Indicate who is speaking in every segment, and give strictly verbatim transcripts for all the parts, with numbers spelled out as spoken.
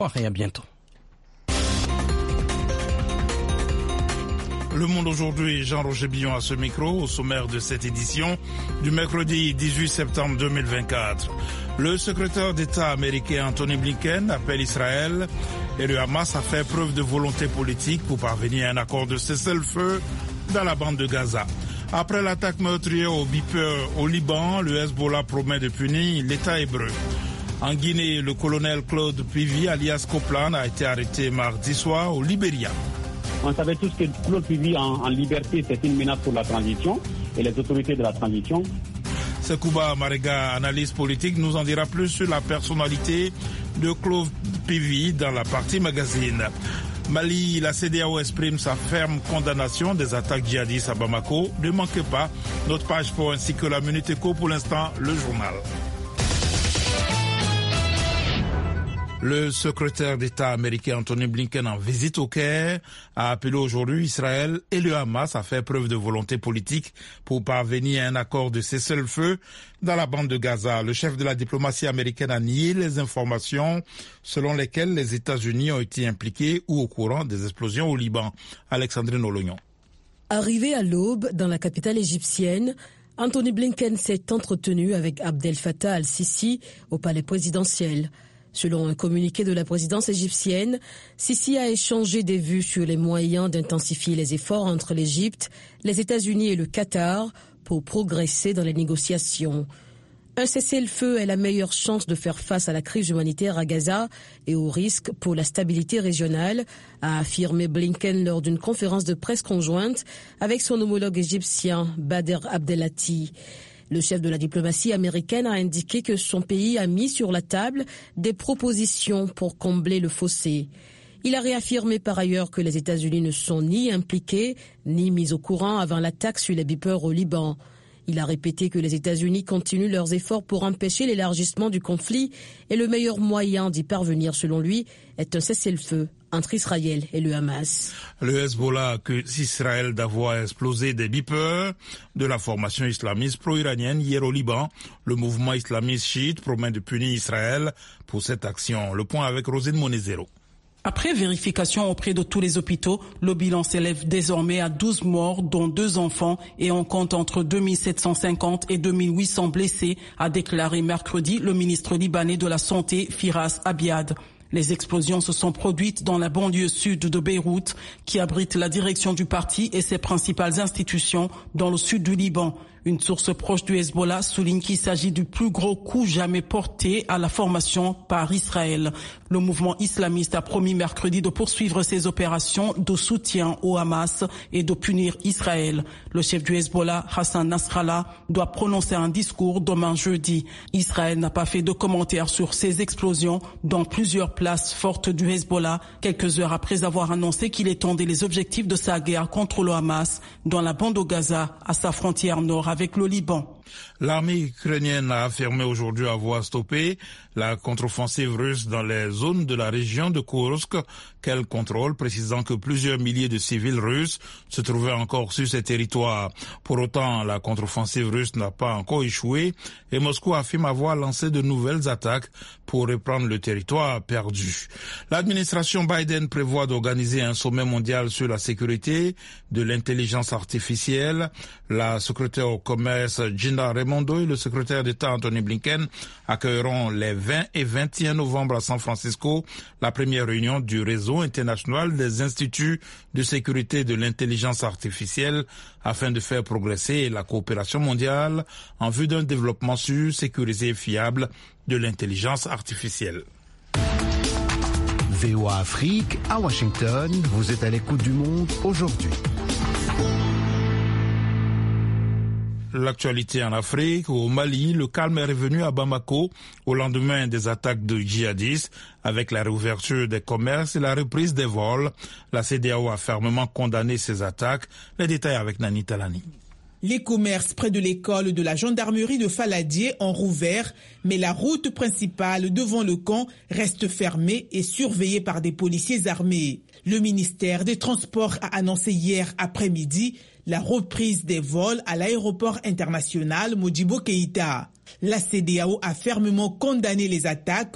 Speaker 1: Et à bientôt.
Speaker 2: Le Monde aujourd'hui, Jean-Roger Billon à ce micro, au sommaire de cette édition du mercredi dix-huit septembre deux mille vingt-quatre. Le secrétaire d'État américain Anthony Blinken appelle Israël et le Hamas à faire preuve de volonté politique pour parvenir à un accord de cessez-le-feu dans la bande de Gaza. Après l'attaque meurtrière au Beeper au Liban, le Hezbollah promet de punir l'État hébreu. En Guinée, le colonel Claude Pivy, alias Copland, a été arrêté mardi soir au Libéria.
Speaker 3: On savait tous que Claude Pivy en, en liberté, c'est une menace pour la transition et les autorités de la transition.
Speaker 2: Sekouba Marega, analyste politique, nous en dira plus sur la personnalité de Claude Pivy dans la partie magazine. Mali, la C D A O exprime sa ferme condamnation des attaques djihadistes à Bamako. Ne manquez pas notre page sport ainsi que la Minute Éco, pour l'instant le journal. Le secrétaire d'État américain Anthony Blinken, en visite au Caire, a appelé aujourd'hui Israël et le Hamas à faire preuve de volonté politique pour parvenir à un accord de cessez-le-feu dans la bande de Gaza. Le chef de la diplomatie américaine a nié les informations selon lesquelles les États-Unis ont été impliqués ou au courant des explosions au Liban. Alexandrine Olognon.
Speaker 4: Arrivé à l'aube dans la capitale égyptienne, Anthony Blinken s'est entretenu avec Abdel Fattah al-Sisi au palais présidentiel. Selon un communiqué de la présidence égyptienne, Sisi a échangé des vues sur les moyens d'intensifier les efforts entre l'Égypte, les États-Unis et le Qatar pour progresser dans les négociations. Un cessez-le-feu est la meilleure chance de faire face à la crise humanitaire à Gaza et au risque pour la stabilité régionale, a affirmé Blinken lors d'une conférence de presse conjointe avec son homologue égyptien Bader Abdelati. Le chef de la diplomatie américaine a indiqué que son pays a mis sur la table des propositions pour combler le fossé. Il a réaffirmé par ailleurs que les États-Unis ne sont ni impliqués ni mis au courant avant l'attaque sur les Beeper au Liban. Il a répété que les États-Unis continuent leurs efforts pour empêcher l'élargissement du conflit et le meilleur moyen d'y parvenir, selon lui, est un cessez-le-feu entre Israël et le Hamas.
Speaker 2: Le Hezbollah accuse Israël d'avoir explosé des Beeper de la formation islamiste pro-iranienne hier au Liban. Le mouvement islamiste chiite promet de punir Israël pour cette action. Le point avec Rosine Monezero.
Speaker 5: Après vérification auprès de tous les hôpitaux, le bilan s'élève désormais à douze morts, dont deux enfants, et on compte entre deux mille sept cent cinquante et deux mille huit cents blessés, a déclaré mercredi le ministre libanais de la Santé, Firas Abiad. Les explosions se sont produites dans la banlieue sud de Beyrouth, qui abrite la direction du parti et ses principales institutions dans le sud du Liban. Une source proche du Hezbollah souligne qu'il s'agit du plus gros coup jamais porté à la formation par Israël. Le mouvement islamiste a promis mercredi de poursuivre ses opérations de soutien au Hamas et de punir Israël. Le chef du Hezbollah, Hassan Nasrallah, doit prononcer un discours demain jeudi. Israël n'a pas fait de commentaires sur ces explosions dans plusieurs places fortes du Hezbollah, quelques heures après avoir annoncé qu'il étendait les objectifs de sa guerre contre le Hamas dans la bande de Gaza, à sa frontière nord avec le Liban.
Speaker 2: L'armée ukrainienne a affirmé aujourd'hui avoir stoppé la contre-offensive russe dans les zones de la région de Kursk qu'elle contrôle, précisant que plusieurs milliers de civils russes se trouvaient encore sur ces territoires. Pour autant, la contre-offensive russe n'a pas encore échoué et Moscou affirme avoir lancé de nouvelles attaques pour reprendre le territoire perdu. L'administration Biden prévoit d'organiser un sommet mondial sur la sécurité de l'intelligence artificielle. La secrétaire au commerce Gina Raimondo et le secrétaire d'État Anthony Blinken accueilleront les vingt et vingt et un novembre à San Francisco la première réunion du réseau international des instituts de sécurité de l'intelligence artificielle afin de faire progresser la coopération mondiale en vue d'un développement sûr, sécurisé et fiable de l'intelligence artificielle.
Speaker 6: V O A Afrique, à Washington, vous êtes à l'écoute du monde aujourd'hui.
Speaker 2: L'actualité en Afrique, au Mali, le calme est revenu à Bamako au lendemain des attaques de djihadistes avec la réouverture des commerces et la reprise des vols. La C D A O a fermement condamné ces attaques. Les détails avec Nani Talani.
Speaker 7: Les commerces près de l'école de la gendarmerie de Faladier ont rouvert, mais la route principale devant le camp reste fermée et surveillée par des policiers armés. Le ministère des Transports a annoncé hier après-midi la reprise des vols à l'aéroport international Modibo Keïta. La C D A O a fermement condamné les attaques,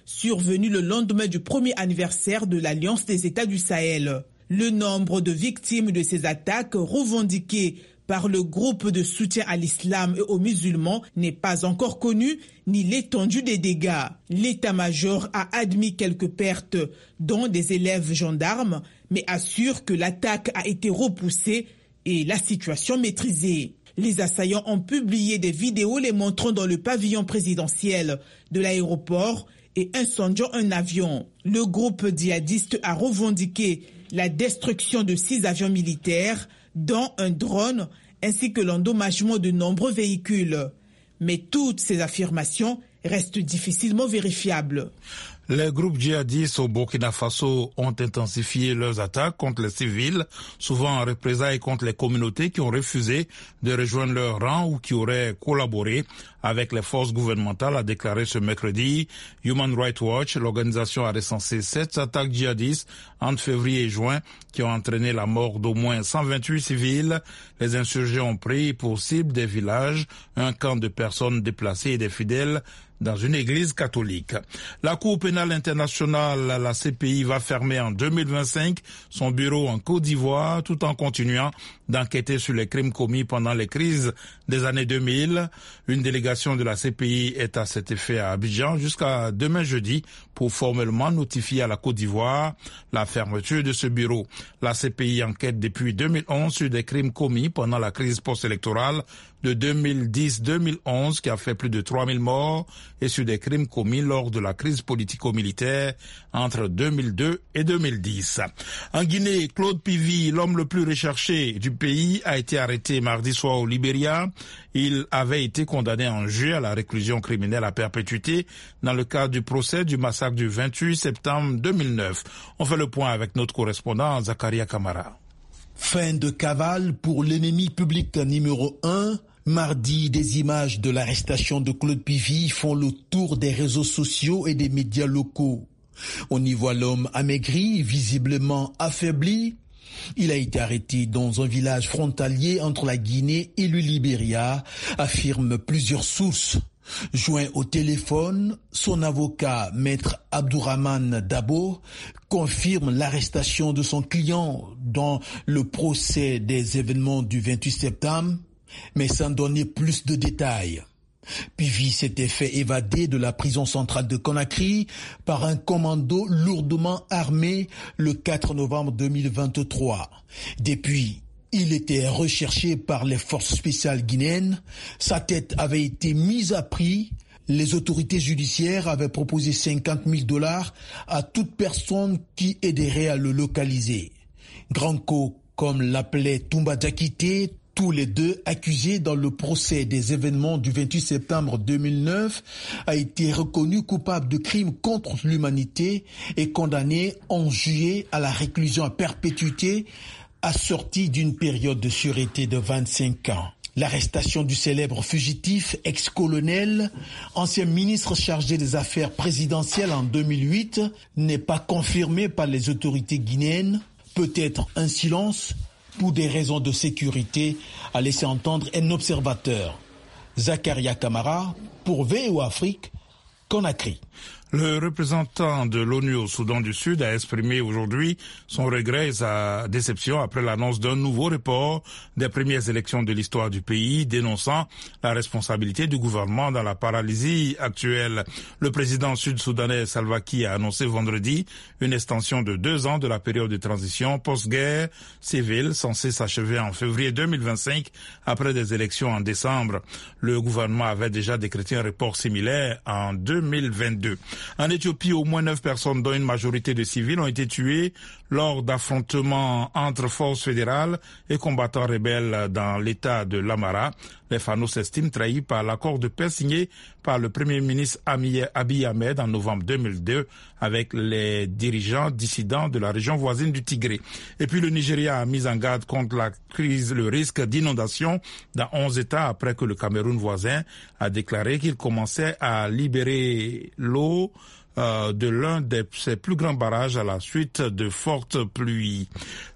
Speaker 7: survenu le lendemain du premier anniversaire de l'Alliance des États du Sahel. Le nombre de victimes de ces attaques revendiquées par le groupe de soutien à l'islam et aux musulmans n'est pas encore connu, ni l'étendue des dégâts. L'état-major a admis quelques pertes, dont des élèves gendarmes, mais assure que l'attaque a été repoussée et la situation maîtrisée. Les assaillants ont publié des vidéos les montrant dans le pavillon présidentiel de l'aéroport et incendiant un avion. Le groupe djihadiste a revendiqué la destruction de six avions militaires, dont un drone, ainsi que l'endommagement de nombreux véhicules. Mais toutes ces affirmations restent difficilement vérifiables.
Speaker 2: Les groupes djihadistes au Burkina Faso ont intensifié leurs attaques contre les civils, souvent en représailles contre les communautés qui ont refusé de rejoindre leur rang ou qui auraient collaboré avec les forces gouvernementales, a déclaré ce mercredi Human Rights Watch. L'organisation a recensé sept attaques djihadistes entre février et juin qui ont entraîné la mort d'au moins cent vingt-huit civils. Les insurgés ont pris pour cible des villages, un camp de personnes déplacées et des fidèles dans une église catholique. La Cour pénale internationale, la C P I, va fermer en deux mille vingt-cinq son bureau en Côte d'Ivoire tout en continuant d'enquêter sur les crimes commis pendant les crises des années deux mille. Une délégation de la C P I est à cet effet à Abidjan jusqu'à demain jeudi pour formellement notifier à la Côte d'Ivoire la fermeture de ce bureau. La C P I enquête depuis deux mille onze sur des crimes commis pendant la crise post-électorale de deux mille dix deux mille onze qui a fait plus de trois mille morts et sur des crimes commis lors de la crise politico-militaire entre deux mille deux et deux mille dix. En Guinée, Claude Pivy, l'homme le plus recherché du pays, a été arrêté mardi soir au Libéria. Il avait été condamné en juillet à la réclusion criminelle à perpétuité dans le cadre du procès du massacre du vingt-huit septembre deux mille neuf. On fait le point avec notre correspondant Zakaria Kamara.
Speaker 1: Fin de cavale pour l'ennemi public numéro un. Mardi, des images de l'arrestation de Claude Pivy font le tour des réseaux sociaux et des médias locaux. On y voit l'homme amaigri, visiblement affaibli. Il a été arrêté dans un village frontalier entre la Guinée et le Libéria, affirment plusieurs sources. Joint au téléphone, son avocat, maître Abdourahmane Dabo, confirme l'arrestation de son client dans le procès des événements du vingt-huit septembre, mais sans donner plus de détails. Pivy s'était fait évader de la prison centrale de Conakry par un commando lourdement armé le quatre novembre deux mille vingt-trois. Depuis, il était recherché par les forces spéciales guinéennes. Sa tête avait été mise à prix. Les autorités judiciaires avaient proposé cinquante mille dollars à toute personne qui aiderait à le localiser. Granco, comme l'appelait Toumba Diakité, tous les deux accusés dans le procès des événements du vingt-huit septembre deux mille neuf, a été reconnu coupable de crimes contre l'humanité et condamné en juillet à la réclusion à perpétuité, assortie d'une période de sûreté de vingt-cinq ans. L'arrestation du célèbre fugitif ex-colonel, ancien ministre chargé des affaires présidentielles en deux mille huit, n'est pas confirmée par les autorités guinéennes. Peut-être un silence pour des raisons de sécurité, a laissé entendre un observateur. Zakaria Kamara, pour V O Afrique, Conakry.
Speaker 2: Le représentant de l'ONU au Soudan du Sud a exprimé aujourd'hui son regret et sa déception après l'annonce d'un nouveau report des premières élections de l'histoire du pays, dénonçant la responsabilité du gouvernement dans la paralysie actuelle. Le président sud-soudanais Salva Kiir a annoncé vendredi une extension de deux ans de la période de transition post-guerre civile censée s'achever en février deux mille vingt-cinq après des élections en décembre. Le gouvernement avait déjà décrété un report similaire en deux mille vingt-deux. En Éthiopie, au moins neuf personnes, dont une majorité de civils, ont été tuées lors d'affrontements entre forces fédérales et combattants rebelles dans l'état de l'Amara. Les Fano s'estiment trahis par l'accord de paix signé par le premier ministre Abiy Ahmed en novembre deux mille deux avec les dirigeants dissidents de la région voisine du Tigré. Et puis le Nigeria a mis en garde contre la crise, le risque d'inondation dans onze États après que le Cameroun voisin a déclaré qu'il commençait à libérer l'eau Euh, de l'un de ses plus grands barrages à la suite de fortes pluies.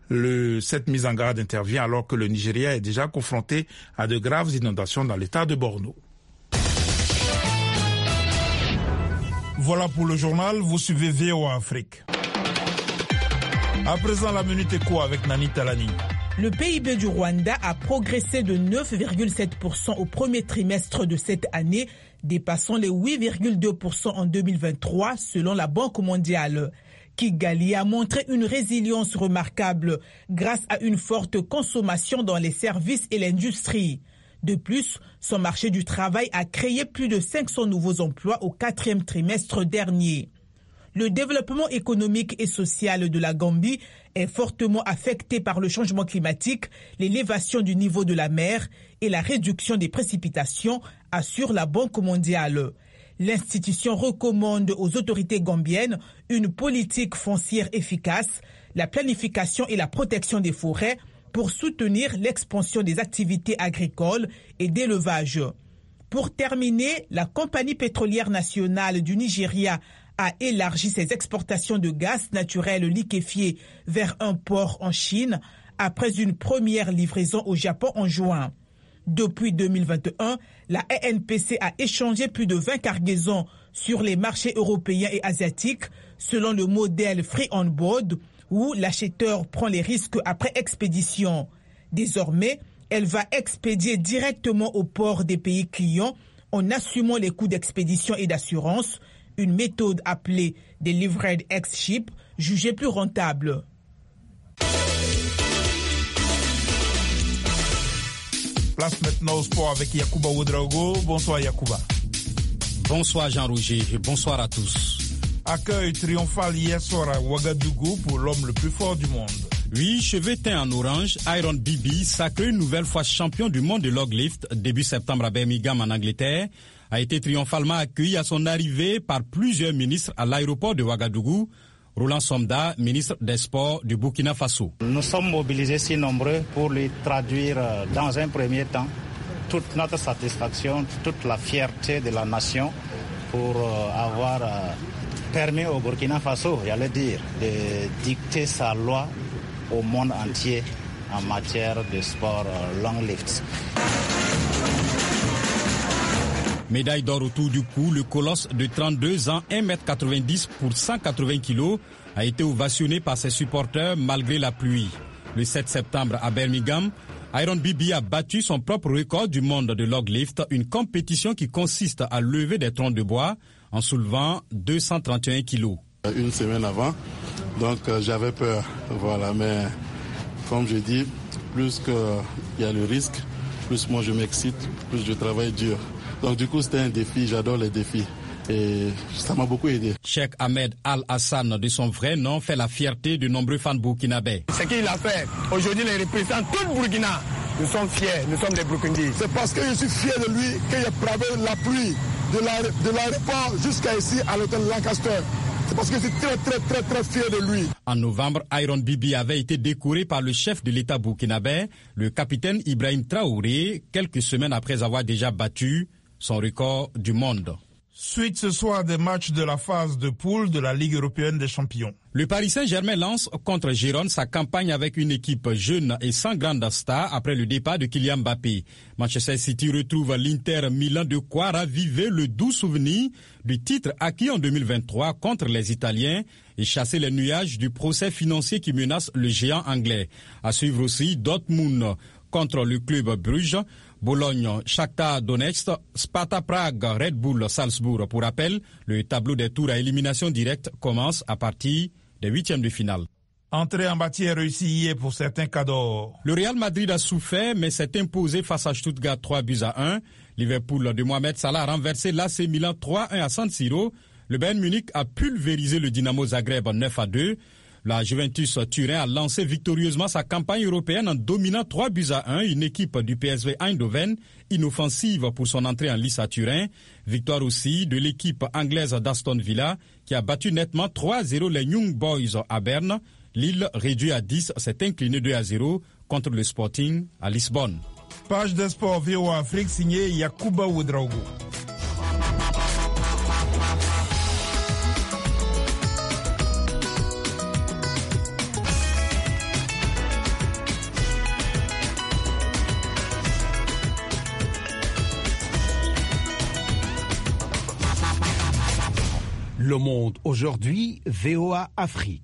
Speaker 2: Le, cette mise en garde intervient alors que le Nigeria est déjà confronté à de graves inondations dans l'état de Borno. Voilà pour le journal, vous suivez V O A Afrique. À présent, la Minute Éco avec Nani Talani.
Speaker 7: Le P I B du Rwanda a progressé de neuf virgule sept pour cent au premier trimestre de cette année, dépassant les huit virgule deux pour cent en deux mille vingt-trois selon la Banque mondiale. Kigali a montré une résilience remarquable grâce à une forte consommation dans les services et l'industrie. De plus, son marché du travail a créé plus de cinq cents nouveaux emplois au quatrième trimestre dernier. Le développement économique et social de la Gambie est fortement affecté par le changement climatique, l'élévation du niveau de la mer et la réduction des précipitations, assure la Banque mondiale. L'institution recommande aux autorités gambiennes une politique foncière efficace, la planification et la protection des forêts pour soutenir l'expansion des activités agricoles et d'élevage. Pour terminer, la compagnie pétrolière nationale du Nigeria a élargi ses exportations de gaz naturel liquéfié vers un port en Chine après une première livraison au Japon en juin. Depuis deux mille vingt et un, la E N P C a échangé plus de vingt cargaisons sur les marchés européens et asiatiques selon le modèle Free on Board, où l'acheteur prend les risques après expédition. Désormais, elle va expédier directement au port des pays clients en assumant les coûts d'expédition et d'assurance, une méthode appelée Delivered ex-ship, jugée plus rentable.
Speaker 2: Place maintenant au sport avec Yacouba Ouedraogo. Bonsoir Yacouba.
Speaker 8: Bonsoir Jean-Roger et bonsoir à tous.
Speaker 2: Accueil triomphal hier soir à Ouagadougou pour l'homme le plus fort du monde.
Speaker 8: Oui, cheveux teints en orange, Iron B B, sacré une nouvelle fois champion du monde de log lift début septembre à Birmingham en Angleterre, a été triomphalement accueilli à son arrivée par plusieurs ministres à l'aéroport de Ouagadougou. Roland Somda, ministre des Sports du Burkina Faso.
Speaker 9: Nous sommes mobilisés si nombreux pour lui traduire dans un premier temps toute notre satisfaction, toute la fierté de la nation pour avoir permis au Burkina Faso, j'allais dire, de dicter sa loi au monde entier en matière de sport long lift.
Speaker 8: Médaille d'or autour du cou, le colosse de trente-deux ans, un mètre quatre-vingt-dix pour cent quatre-vingts kilos, a été ovationné par ses supporters malgré la pluie. Le sept septembre à Birmingham, Iron B B a battu son propre record du monde de log lift, une compétition qui consiste à lever des troncs de bois en soulevant deux cent trente et un kilos.
Speaker 10: Une semaine avant, donc euh, j'avais peur, voilà, mais comme je dis, plus qu'il y a le risque, plus moi je m'excite, plus je travaille dur. Donc du coup c'était un défi, j'adore les défis et ça m'a beaucoup aidé.
Speaker 8: Cheikh Ahmed Al-Hassan, de son vrai nom, fait la fierté de nombreux fans burkinabés.
Speaker 11: Ce qu'il a fait, aujourd'hui les représentants tout le Burkina, nous sommes fiers, nous sommes des Burkindis.
Speaker 12: C'est parce que je suis fier de lui que j'ai bravé la pluie de l'aéroport jusqu'à ici à l'hôtel Lancaster. C'est parce que je suis très très très très fier de lui.
Speaker 8: En novembre, Iron B B avait été décoré par le chef de l'État burkinabé, le capitaine Ibrahim Traoré, quelques semaines après avoir déjà battu son record du monde.
Speaker 2: Suite ce soir des matchs de la phase de poule de la Ligue européenne des champions.
Speaker 8: Le Paris Saint-Germain lance contre Gérone sa campagne avec une équipe jeune et sans grande star après le départ de Kylian Mbappé. Manchester City retrouve l'Inter Milan, de quoi raviver le doux souvenir du titre acquis en deux mille vingt-trois contre les Italiens et chasser les nuages du procès financier qui menace le géant anglais. À suivre aussi Dortmund contre le club Bruges, Bologne, Shakhtar Donetsk, Sparta Prague, Red Bull, Salzbourg. Pour rappel, le tableau des tours à élimination directe commence à partir des huitièmes de finale.
Speaker 2: Entrée en matière réussie hier pour certains cadors.
Speaker 8: Le Real Madrid a souffert mais s'est imposé face à Stuttgart trois buts à un. Liverpool de Mohamed Salah a renversé l'A C Milan trois à un à San Siro. Le Bayern Munich a pulvérisé le Dynamo Zagreb neuf à deux. La Juventus Turin a lancé victorieusement sa campagne européenne en dominant trois buts à un, une équipe du P S V Eindhoven, inoffensive pour son entrée en lice à Turin. Victoire aussi de l'équipe anglaise d'Aston Villa qui a battu nettement trois à zéro les Young Boys à Berne. Lille, réduit à dix, s'est incliné deux à zéro contre le Sporting à Lisbonne.
Speaker 2: Page des sports V O A Afrique signée Yacouba Ouedraogo.
Speaker 6: Le Monde aujourd'hui, V O A Afrique.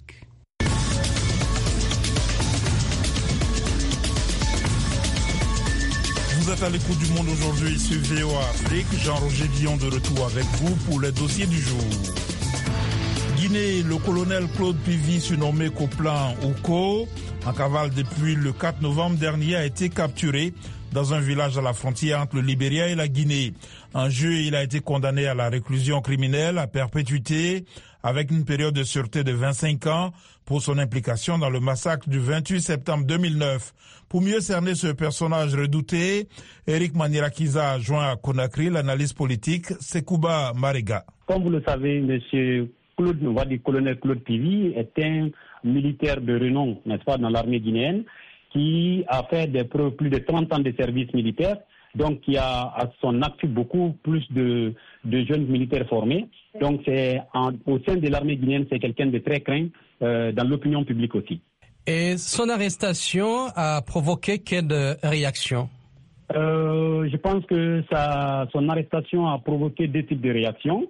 Speaker 2: Vous êtes à l'écoute du Monde aujourd'hui sur V O A Afrique. Jean-Roger Guillon de retour avec vous pour les dossiers du jour. Guinée, le colonel Claude Pivy, surnommé Coplan ou Co, en cavale depuis le quatre novembre dernier, a été capturé dans un village à la frontière entre le Libéria et la Guinée. En juillet, il a été condamné à la réclusion criminelle à perpétuité avec une période de sûreté de vingt-cinq ans pour son implication dans le massacre du vingt-huit septembre deux mille neuf. Pour mieux cerner ce personnage redouté, Eric Manirakiza joint à Conakry l'analyste politique Sekouba Marega.
Speaker 3: Comme vous le savez, monsieur Claude, on va dire colonel Claude Pivy est un militaire de renom, n'est-ce pas, dans l'armée guinéenne, qui a fait des preuves, plus de trente ans de service militaire, donc qui a à son actif beaucoup plus de, de jeunes militaires formés. Donc c'est en, au sein de l'armée guinéenne, c'est quelqu'un de très craint euh, dans l'opinion publique aussi.
Speaker 13: Et son arrestation a provoqué quelle réaction?
Speaker 3: euh, Je pense que ça, son arrestation a provoqué deux types de réactions.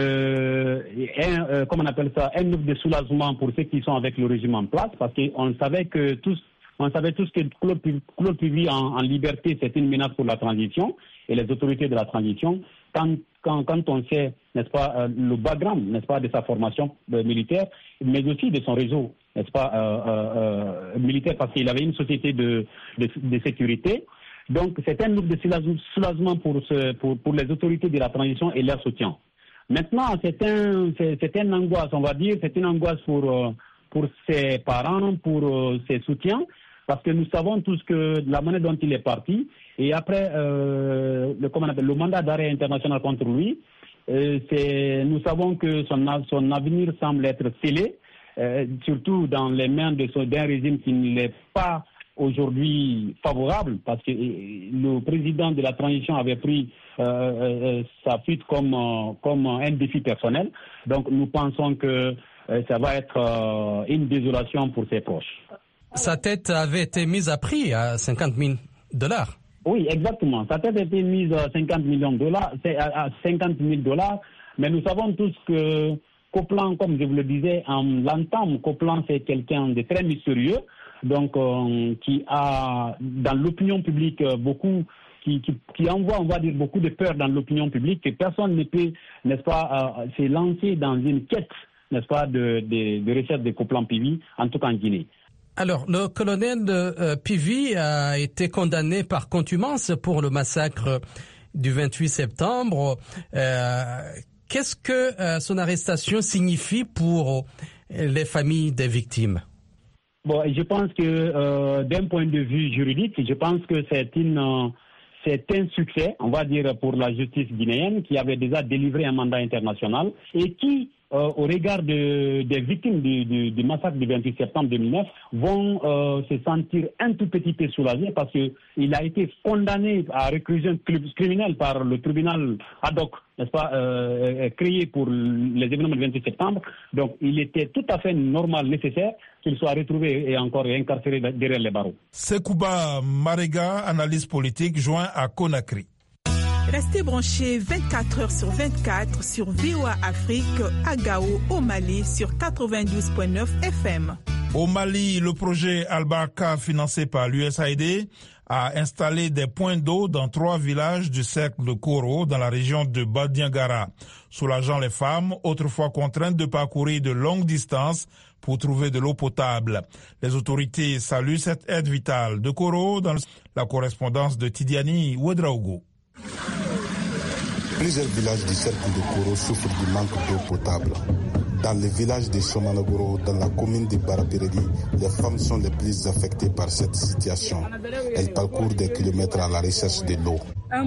Speaker 3: Euh, un, euh, comment on appelle ça, un ouf de soulagement pour ceux qui sont avec le régime en place, parce qu'on savait que tous On savait tous que Claude, Claude Pivy en, en liberté, c'est une menace pour la transition et les autorités de la transition. Quand, quand, quand on sait, n'est-ce pas, euh, le background, n'est-ce pas, de sa formation euh, militaire, mais aussi de son réseau, n'est-ce pas, euh, euh, militaire, parce qu'il avait une société de, de, de sécurité. Donc, c'est un groupe de soulagement pour, ce, pour, pour les autorités de la transition et leur soutien. Maintenant, c'est un, c'est, c'est une angoisse, on va dire, c'est une angoisse pour, euh, pour ses parents, pour euh, ses soutiens. Parce que nous savons tous que la manière dont il est parti, et après euh, le, comment on appelle, le mandat d'arrêt international contre lui, euh, c'est, nous savons que son, son avenir semble être scellé, euh, surtout dans les mains de son, d'un régime qui ne l'est pas aujourd'hui favorable, parce que le président de la transition avait pris euh, euh, sa fuite comme, euh, comme un défi personnel. Donc nous pensons que euh, ça va être euh, une désolation pour ses proches.
Speaker 13: Sa tête avait été mise à prix à cinquante mille dollars.
Speaker 3: Oui, exactement. Sa tête a été mise à cinquante millions de dollars, à cinquante mille dollars. Mais nous savons tous que Coplan, comme je vous le disais, en l'entame, Coplan, c'est quelqu'un de très mystérieux, donc euh, qui a, dans l'opinion publique, beaucoup, qui, qui, qui envoie, on va dire, beaucoup de peur dans l'opinion publique, que personne ne peut, n'est-ce pas, euh, se lancer dans une quête, n'est-ce pas, de, de, de recherche de Coplan Pivy, en tout cas en Guinée.
Speaker 13: Alors, le colonel euh, Pivy a été condamné par contumace pour le massacre du vingt-huit septembre. Euh, qu'est-ce que euh, son arrestation signifie pour les familles des victimes?
Speaker 3: Bon, je pense que euh, d'un point de vue juridique, je pense que c'est une, euh, c'est un succès, on va dire, pour la justice guinéenne qui avait déjà délivré un mandat international et qui, Euh, au regard de, des victimes du, du, du massacre du vingt-huit septembre deux mille neuf, vont euh, se sentir un tout petit peu soulagés parce qu'il a été condamné à réclusion criminelle par le tribunal ad hoc, n'est-ce pas, euh, créé pour les événements du vingt-huit septembre. Donc, il était tout à fait normal, nécessaire qu'il soit retrouvé et encore incarcéré derrière les barreaux.
Speaker 2: Sekouba Marega, analyste politique, joint à Conakry.
Speaker 7: Restez branchés vingt-quatre heures sur vingt-quatre sur V O A Afrique à Gao, au Mali, sur quatre-vingt-douze point neuf F M.
Speaker 2: Au Mali, le projet Al-Barka, financé par l'U S A I D, a installé des points d'eau dans trois villages du cercle de Koro, dans la région de Badiangara, soulageant les femmes, autrefois contraintes de parcourir de longues distances pour trouver de l'eau potable. Les autorités saluent cette aide vitale. De Koro, dans la correspondance de Tidiani Ouedraogo.
Speaker 14: Plusieurs villages du cercle de Koro souffrent du manque d'eau potable. Dans le village de Somanagoro, dans la commune de Barapiredi, les femmes sont les plus affectées par cette situation. Elles parcourent des kilomètres à la recherche de l'eau.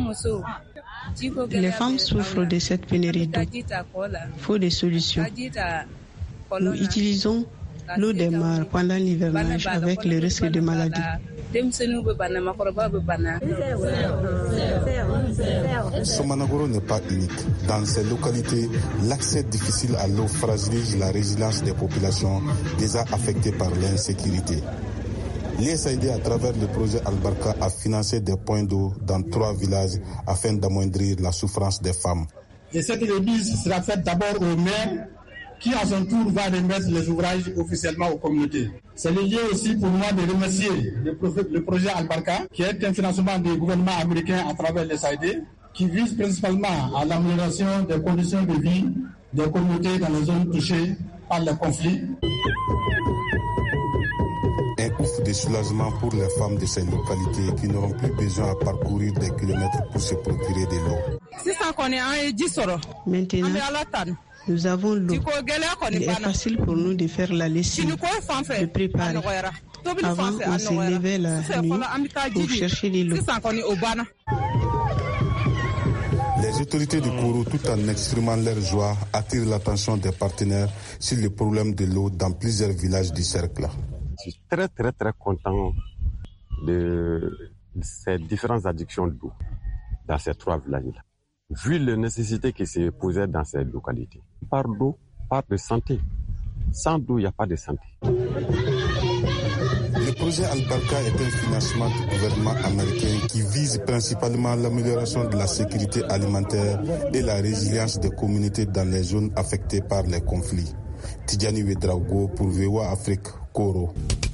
Speaker 15: Les femmes souffrent de cette pénurie d'eau. Il faut des solutions. Nous utilisons l'eau des mares pendant l'hivernage avec le risque de maladie.
Speaker 14: Somanagoro n'est pas unique. Dans ces localités, l'accès difficile à l'eau fragilise la résilience des populations déjà affectées par l'insécurité. L'U S A I D, à travers le projet Al-Barka, a financé des points d'eau dans trois villages afin d'amoindrir la souffrance des femmes.
Speaker 16: Et cette remise sera faite d'abord aux mères qui à son tour va remettre les ouvrages officiellement aux communautés. C'est le lieu aussi pour moi de remercier le, le projet Al-Barka, qui est un financement du gouvernement américain à travers l'U S A I D, qui vise principalement à l'amélioration des conditions de vie des communautés dans les zones touchées par les conflits.
Speaker 14: Un ouf de soulagement pour les femmes de ces localités qui n'auront plus besoin de parcourir des kilomètres pour se procurer de l'eau.
Speaker 15: Maintenant, nous avons l'eau. Il est facile pour nous de faire la lessive, de préparer. Avant, on se levait la nuit pour chercher de l'eau.
Speaker 14: Les autorités de Koro, tout en exprimant leur joie, attirent l'attention des partenaires sur le problème de l'eau dans plusieurs villages du cercle.
Speaker 17: Je suis très très très content de ces différentes addictions d'eau dans ces trois villages-là. Vu les nécessités qui se posaient dans ces localités. Par d'eau, par de santé. Sans eau, il n'y a pas de santé.
Speaker 14: Le projet Al-Barka est un financement du gouvernement américain qui vise principalement l'amélioration de la sécurité alimentaire et la résilience des communautés dans les zones affectées par les conflits. Tidjani Ouedraogo pour V O A Afrique, Koro.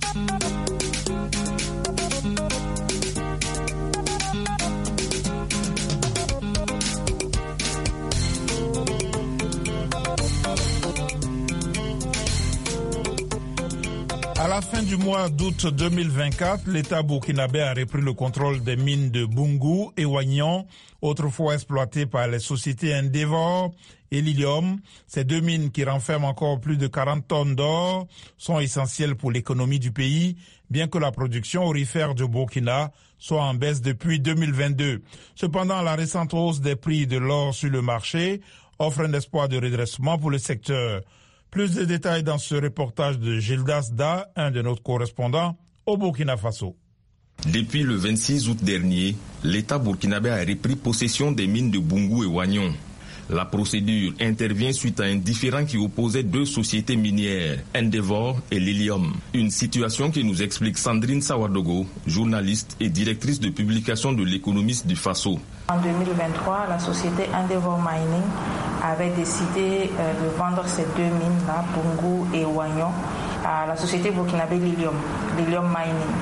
Speaker 2: À la fin du mois d'août deux mille vingt-quatre, l'État burkinabé a repris le contrôle des mines de Boungou et Wagnon, autrefois exploitées par les sociétés Endeavour et Lilium. Ces deux mines qui renferment encore plus de quarante tonnes d'or sont essentielles pour l'économie du pays, bien que la production aurifère du Burkina soit en baisse depuis deux mille vingt-deux. Cependant, la récente hausse des prix de l'or sur le marché offre un espoir de redressement pour le secteur. Plus de détails dans ce reportage de Gildas Da, un de nos correspondants au Burkina Faso.
Speaker 18: Depuis le vingt-six août dernier, l'État burkinabé a repris possession des mines de Boungou et Wagnon. La procédure intervient suite à un différend qui opposait deux sociétés minières, Endeavour et Lilium. Une situation que nous explique Sandrine Sawadogo, journaliste et directrice de publication de l'Économiste du Faso.
Speaker 19: En deux mille vingt-trois, la société Endeavour Mining avait décidé de vendre ces deux mines-là, Boungou et Wagnon, à la société burkinabé Lilium, Lilium Mining.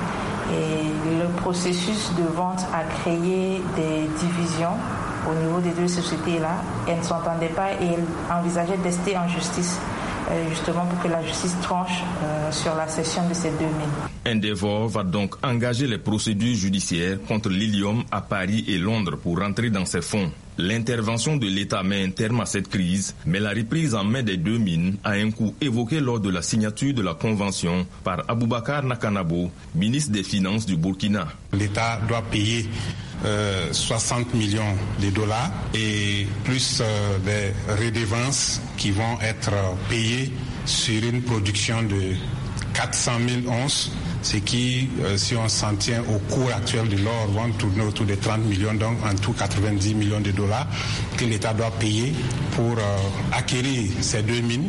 Speaker 19: Et le processus de vente a créé des divisions au niveau des deux sociétés-là. Elles ne s'entendaient pas et elles envisageaient d'ester en justice, justement pour que la justice tranche euh, sur la cession de ces deux mines.
Speaker 18: Endeavour va donc engager les procédures judiciaires contre Lilium à Paris et Londres pour rentrer dans ses fonds. L'intervention de l'État met un terme à cette crise, mais la reprise en main des deux mines a un coût évoqué lors de la signature de la convention par Aboubakar Nakanabo, ministre des Finances du Burkina.
Speaker 20: L'État doit payer euh, soixante millions de dollars et plus euh, des redevances qui vont être payées sur une production de quatre cent mille onces, ce qui, euh, si on s'en tient au cours actuel de l'or, vont tourner autour de trente millions, donc en tout quatre-vingt-dix millions de dollars que l'État doit payer pour euh, acquérir ces deux mines.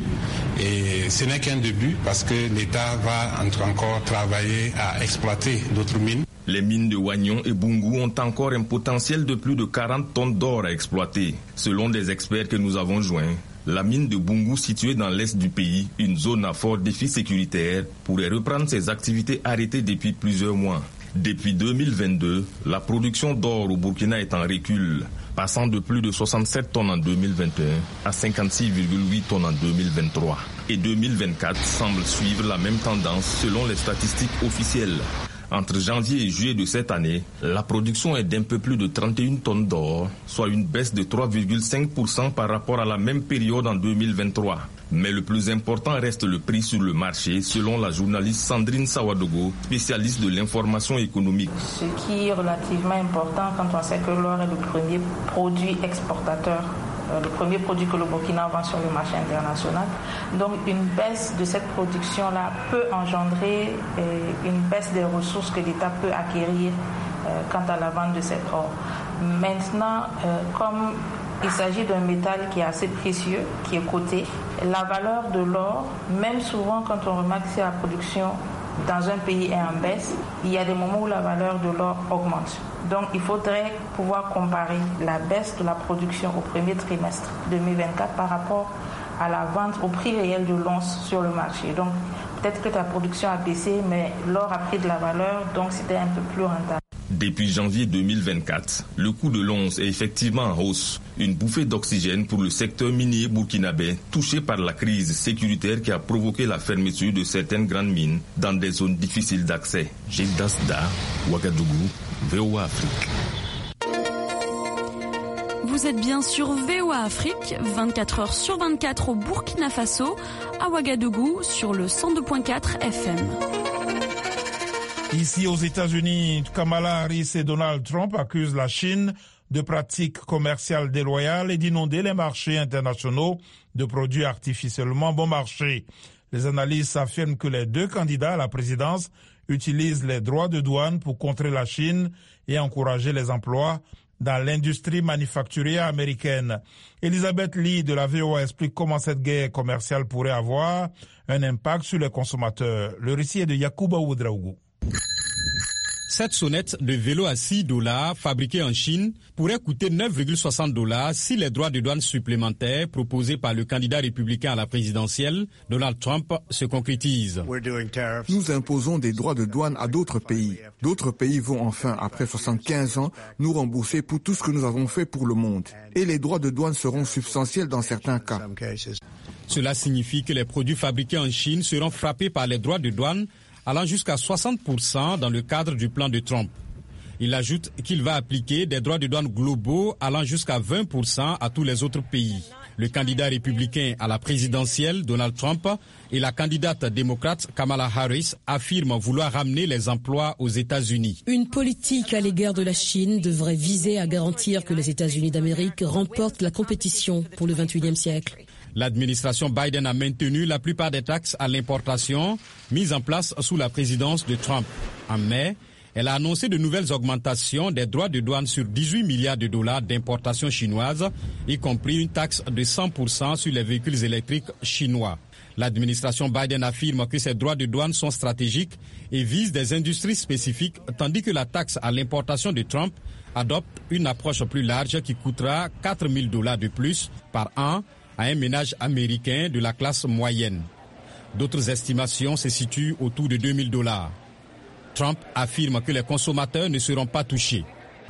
Speaker 20: Et ce n'est qu'un début parce que l'État va encore travailler à exploiter d'autres mines.
Speaker 18: Les mines de Wagnon et Boungou ont encore un potentiel de plus de quarante tonnes d'or à exploiter. Selon des experts que nous avons joints, la mine de Boungou, située dans l'est du pays, une zone à fort défi sécuritaire, pourrait reprendre ses activités arrêtées depuis plusieurs mois. Depuis deux mille vingt-deux, la production d'or au Burkina est en recul, passant de plus de soixante-sept tonnes en deux mille vingt et un à cinquante-six virgule huit tonnes en deux mille vingt-trois. Et deux mille vingt-quatre semble suivre la même tendance selon les statistiques officielles. Entre janvier et juillet de cette année, la production est d'un peu plus de trente et une tonnes d'or, soit une baisse de trois virgule cinq pour cent par rapport à la même période en deux mille vingt-trois. Mais le plus important reste le prix sur le marché, selon la journaliste Sandrine Sawadogo, spécialiste de l'information économique.
Speaker 19: Ce qui est relativement important quand on sait que l'or est le premier produit exportateur, le premier produit que le Burkina vend sur le marché international. Donc une baisse de cette production-là peut engendrer une baisse des ressources que l'État peut acquérir quant à la vente de cet or. Maintenant, comme il s'agit d'un métal qui est assez précieux, qui est coté, la valeur de l'or, même souvent quand on remarque que la production dans un pays est en baisse, il y a des moments où la valeur de l'or augmente. Donc il faudrait pouvoir comparer la baisse de la production au premier trimestre deux mille vingt-quatre par rapport à la vente au prix réel de l'once sur le marché. Donc peut-être que ta production a baissé, mais l'or a pris de la valeur, donc c'était un peu plus rentable.
Speaker 18: Depuis janvier deux mille vingt-quatre, le coût de l'once est effectivement en hausse. Une bouffée d'oxygène pour le secteur minier burkinabé touché par la crise sécuritaire qui a provoqué la fermeture de certaines grandes mines dans des zones difficiles d'accès. Gilles Dasda, Ouagadougou, V O A Afrique.
Speaker 21: Vous êtes bien sur V O A Afrique, vingt-quatre heures sur vingt-quatre au Burkina Faso, à Ouagadougou sur le cent deux virgule quatre F M.
Speaker 2: Ici aux États-Unis, Kamala Harris et Donald Trump accusent la Chine de pratiques commerciales déloyales et d'inonder les marchés internationaux de produits artificiellement bon marché. Les analystes affirment que les deux candidats à la présidence utilisent les droits de douane pour contrer la Chine et encourager les emplois dans l'industrie manufacturière américaine. Elisabeth Lee de la V O A explique comment cette guerre commerciale pourrait avoir un impact sur les consommateurs. Le récit est de Yacouba Ouedraougou.
Speaker 8: Cette sonnette de vélo à six dollars fabriquée en Chine pourrait coûter neuf virgule soixante dollars si les droits de douane supplémentaires proposés par le candidat républicain à la présidentielle, Donald Trump, se concrétisent.
Speaker 22: Nous imposons des droits de douane à d'autres pays. D'autres pays vont enfin, après soixante-quinze ans, nous rembourser pour tout ce que nous avons fait pour le monde. Et les droits de douane seront substantiels dans certains cas.
Speaker 8: Cela signifie que les produits fabriqués en Chine seront frappés par les droits de douane allant jusqu'à soixante pour cent dans le cadre du plan de Trump. Il ajoute qu'il va appliquer des droits de douane globaux allant jusqu'à vingt pour cent à tous les autres pays. Le candidat républicain à la présidentielle, Donald Trump, et la candidate démocrate Kamala Harris affirment vouloir ramener les emplois aux États-Unis.
Speaker 4: Une politique à l'égard de la Chine devrait viser à garantir que les États-Unis d'Amérique remportent la compétition pour le vingt et unième siècle.
Speaker 8: L'administration Biden a maintenu la plupart des taxes à l'importation mises en place sous la présidence de Trump. En mai, elle a annoncé de nouvelles augmentations des droits de douane sur dix-huit milliards de dollars d'importations chinoises, y compris une taxe de cent pour cent sur les véhicules électriques chinois. L'administration Biden affirme que ces droits de douane sont stratégiques et visent des industries spécifiques, tandis que la taxe à l'importation de Trump adopte une approche plus large qui coûtera quatre mille dollars de plus par an à un ménage américain de la classe moyenne. D'autres estimations se situent autour de deux mille dollars. Trump affirme que les consommateurs ne seront pas touchés.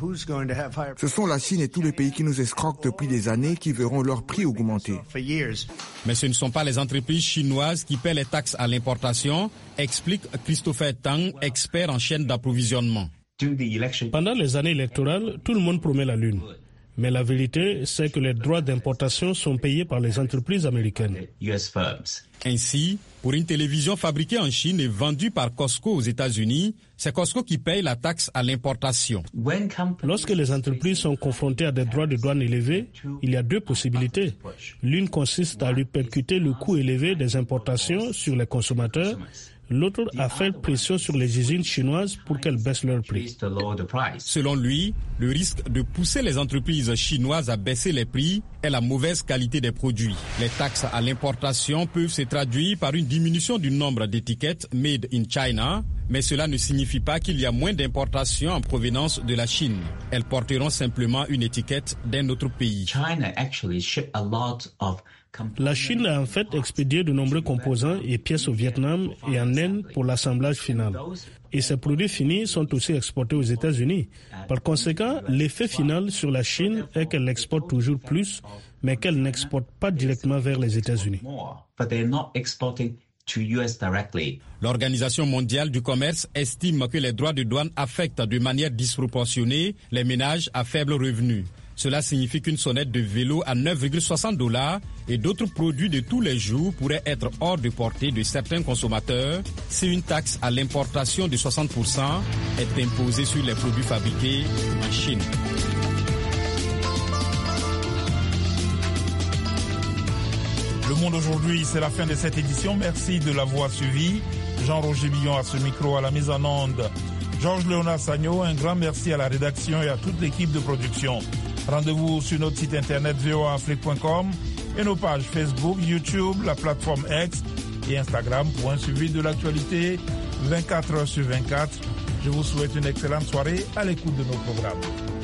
Speaker 22: Ce sont la Chine et tous les pays qui nous escroquent depuis des années qui verront leur prix augmenter.
Speaker 8: Mais ce ne sont pas les entreprises chinoises qui paient les taxes à l'importation, explique Christopher Tang, expert en chaîne d'approvisionnement.
Speaker 23: Pendant les années électorales, tout le monde promet la lune. Mais la vérité, c'est que les droits d'importation sont payés par les entreprises américaines.
Speaker 8: Ainsi, pour une télévision fabriquée en Chine et vendue par Costco aux États-Unis, c'est Costco qui paye la taxe à l'importation.
Speaker 23: Lorsque les entreprises sont confrontées à des droits de douane élevés, il y a deux possibilités. L'une consiste à lui percuter le coût élevé des importations sur les consommateurs. L'autre a fait pression sur les usines chinoises pour qu'elles baissent leur prix.
Speaker 8: Selon lui, le risque de pousser les entreprises chinoises à baisser les prix est la mauvaise qualité des produits. Les taxes à l'importation peuvent se traduire par une diminution du nombre d'étiquettes « Made in China », mais cela ne signifie pas qu'il y a moins d'importations en provenance de la Chine. Elles porteront simplement une étiquette d'un autre pays.
Speaker 23: La Chine a en fait expédié de nombreux composants et pièces au Vietnam et en Inde pour l'assemblage final. Et ces produits finis sont aussi exportés aux États-Unis. Par conséquent, l'effet final sur la Chine est qu'elle exporte toujours plus, mais qu'elle n'exporte pas directement vers les États-Unis.
Speaker 8: L'Organisation mondiale du commerce estime que les droits de douane affectent de manière disproportionnée les ménages à faible revenu. Cela signifie qu'une sonnette de vélo à neuf virgule soixante dollars et d'autres produits de tous les jours pourraient être hors de portée de certains consommateurs si une taxe à l'importation de soixante pour cent est imposée sur les produits fabriqués en Chine.
Speaker 2: Le Monde aujourd'hui, c'est la fin de cette édition. Merci de l'avoir suivi. Jean-Roger Billon à ce micro, à la mise en onde. Georges Léonard Sagno, un grand merci à la rédaction et à toute l'équipe de production. Rendez-vous sur notre site internet v o a afrique point com et nos pages Facebook, YouTube, la plateforme X et Instagram pour un suivi de l'actualité vingt-quatre heures sur vingt-quatre. Je vous souhaite une excellente soirée à l'écoute de nos programmes.